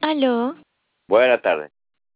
Aló, Buenas tardes.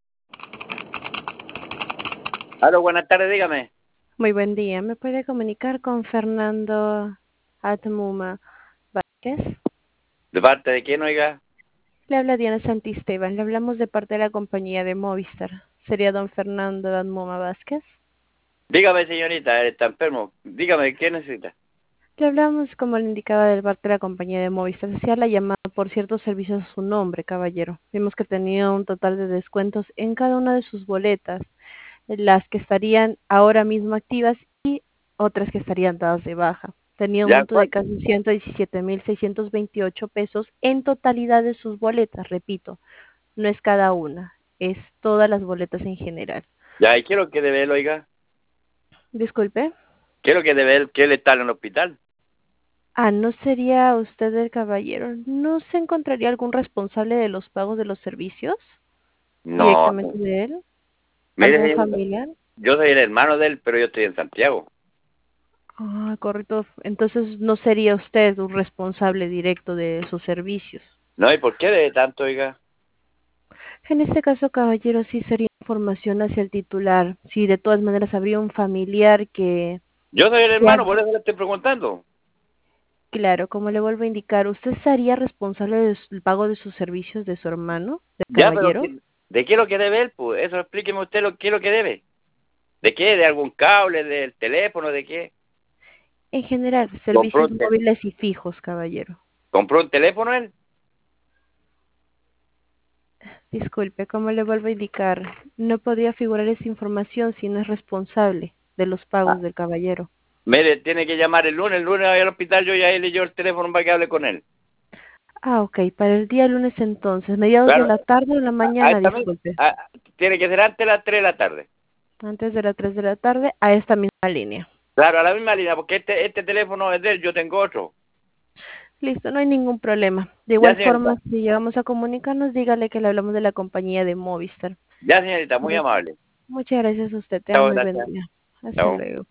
Aló, buenas tardes, dígame. Muy buen día. ¿Me puede comunicar con Fernando Atmuma Vázquez? ¿De parte de quién, oiga? Le habla Diana Santisteban. Le hablamos de parte de la compañía de Movistar. ¿Sería don Fernando Atmuma Vázquez? Dígame, señorita, está enfermo. Dígame, ¿qué necesita? Le hablamos, como le indicaba, de parte de la compañía de Movistar. Hacía la llamada por ciertos servicios a su nombre, caballero. Vimos que tenía un total de descuentos en cada una de sus boletas, las que estarían ahora mismo activas y otras que estarían dadas de baja. Tenía un ¿Ya monto de cuál? casi 117.628 pesos en totalidad de sus boletas, repito, no es cada una, es todas las boletas en general. Ya, ¿y qué es lo que debe él, oiga? Disculpe. ¿Qué es lo que debe él? ¿Que él está en el hospital? ¿No sería usted el caballero? ¿No se encontraría algún responsable de los pagos de los servicios No, directamente no. de él? Mire, ¿Algún señorita, familiar? yo soy el hermano de él, pero yo estoy en Santiago. Correcto. Entonces no sería usted un responsable directo de sus servicios. No, ¿y por qué debe tanto, oiga? En este caso, caballero, sí sería información hacia el titular. Si de todas maneras habría un familiar que, Yo soy el ya, hermano, por eso le estoy preguntando. claro, como le vuelvo a indicar, ¿usted sería responsable del pago de sus servicios de su hermano, del Ya, pero caballero? ¿de qué es lo que debe él? Pues eso explíqueme usted qué es lo que debe. ¿De qué? ¿De algún cable? ¿Del teléfono? ¿De qué? En general, ¿Compró servicios un, móviles y fijos, caballero. ¿compró un teléfono él? Disculpe, como le vuelvo a indicar, no podría figurar esa información si no es responsable de los pagos del caballero. Mire, tiene que llamar el lunes voy al hospital, yo ya le llevo el teléfono para que hable con él. Ok, para el día lunes entonces, mediados de Claro, la tarde o en la a mañana, esta disculpe. tiene que ser antes de las 3 de la tarde. Antes de las 3 de la tarde, a esta misma línea. Claro, a la misma línea, porque este teléfono es de él, yo tengo otro. Listo, no hay ningún problema. De Ya, igual forma, señorita. si llegamos a comunicarnos, dígale que le hablamos de la compañía de Movistar. Ya, señorita, muy Correcto. amable. Muchas gracias a usted, tenga Chao, muy buen gracias. día. Hasta Chao. luego.